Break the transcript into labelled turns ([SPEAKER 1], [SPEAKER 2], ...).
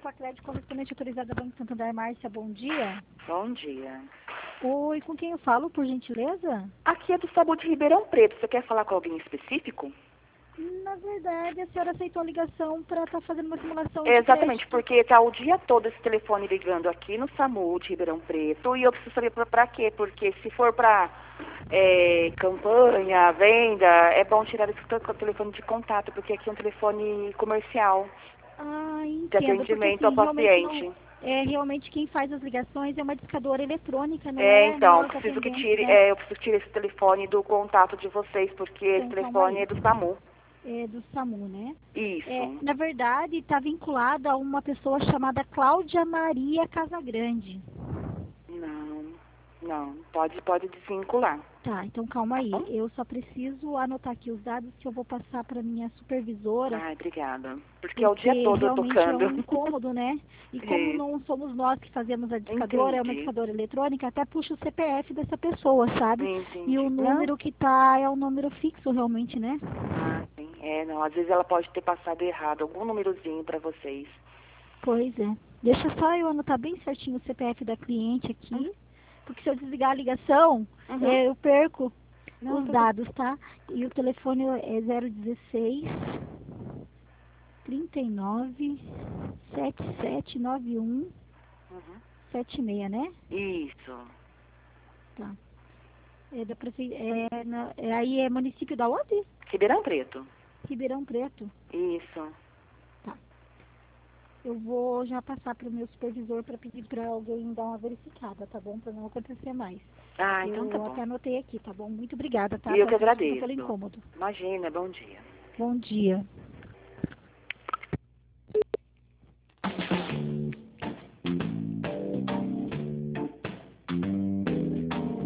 [SPEAKER 1] Facred, correspondente autorizada Banco Santander. Márcia, bom dia.
[SPEAKER 2] Bom dia.
[SPEAKER 1] Oi, com quem eu falo, por gentileza?
[SPEAKER 2] Aqui é do SAMU de Ribeirão Preto. Você quer falar com alguém específico?
[SPEAKER 1] Na verdade, a senhora aceitou a ligação para estar fazendo uma simulação de
[SPEAKER 2] Exatamente,
[SPEAKER 1] crédito.
[SPEAKER 2] porque tá o dia todo esse telefone ligando aqui no SAMU de Ribeirão Preto e eu preciso saber pra quê, porque se for pra campanha, venda, é bom tirar esse telefone de contato, porque aqui é um telefone comercial
[SPEAKER 1] Ah,
[SPEAKER 2] de
[SPEAKER 1] entendo, porque
[SPEAKER 2] atendimento ao
[SPEAKER 1] assim, realmente
[SPEAKER 2] paciente.
[SPEAKER 1] não... realmente quem faz as ligações é uma discadora eletrônica, não
[SPEAKER 2] É,
[SPEAKER 1] é
[SPEAKER 2] então,
[SPEAKER 1] nós
[SPEAKER 2] preciso que
[SPEAKER 1] atendentes,
[SPEAKER 2] tire,
[SPEAKER 1] né?
[SPEAKER 2] eu preciso tirar esse telefone do contato de vocês, porque esse
[SPEAKER 1] Então, calma
[SPEAKER 2] telefone
[SPEAKER 1] aí.
[SPEAKER 2] é do SAMU.
[SPEAKER 1] É do SAMU, né?
[SPEAKER 2] Isso.
[SPEAKER 1] Na verdade, está vinculada a uma pessoa chamada Cláudia Maria Casagrande.
[SPEAKER 2] Não, pode desvincular.
[SPEAKER 1] Tá, então calma
[SPEAKER 2] Tá
[SPEAKER 1] aí.
[SPEAKER 2] bom?
[SPEAKER 1] Eu só preciso anotar aqui os dados que eu vou passar para minha supervisora,
[SPEAKER 2] Ai, obrigada. Porque é o dia
[SPEAKER 1] porque
[SPEAKER 2] todo eu
[SPEAKER 1] realmente é
[SPEAKER 2] tocando.
[SPEAKER 1] um incômodo, né? E como
[SPEAKER 2] Isso.
[SPEAKER 1] não somos nós que fazemos a discadora, é uma
[SPEAKER 2] Entendi.
[SPEAKER 1] discadora eletrônica, até puxa o CPF dessa pessoa, sabe? E o
[SPEAKER 2] Entendi. Não?
[SPEAKER 1] número que tá é um número fixo, realmente, né?
[SPEAKER 2] Ah, sim. Não. Às vezes ela pode ter passado errado, algum númerozinho pra vocês.
[SPEAKER 1] Pois é. Deixa só eu anotar bem certinho o CPF da cliente
[SPEAKER 2] Hum,
[SPEAKER 1] aqui, porque se eu desligar a ligação,
[SPEAKER 2] Uhum.
[SPEAKER 1] eu perco
[SPEAKER 2] Não,
[SPEAKER 1] os
[SPEAKER 2] tudo.
[SPEAKER 1] dados, tá? E o telefone é 016 39 7791
[SPEAKER 2] Uhum.
[SPEAKER 1] 76, né?
[SPEAKER 2] Isso.
[SPEAKER 1] Tá. Aí é município da onde?
[SPEAKER 2] Ribeirão Preto.
[SPEAKER 1] Ribeirão Preto.
[SPEAKER 2] Isso.
[SPEAKER 1] Tá. Eu vou já passar para o meu supervisor para pedir para alguém dar uma verificada, tá bom? Para não acontecer mais.
[SPEAKER 2] Ah, então tá
[SPEAKER 1] Eu
[SPEAKER 2] bom.
[SPEAKER 1] até anotei aqui, tá bom? Muito obrigada, tá?
[SPEAKER 2] E eu que
[SPEAKER 1] Peço desculpa pelo
[SPEAKER 2] agradeço.
[SPEAKER 1] incômodo.
[SPEAKER 2] Imagina, bom dia.
[SPEAKER 1] Bom dia.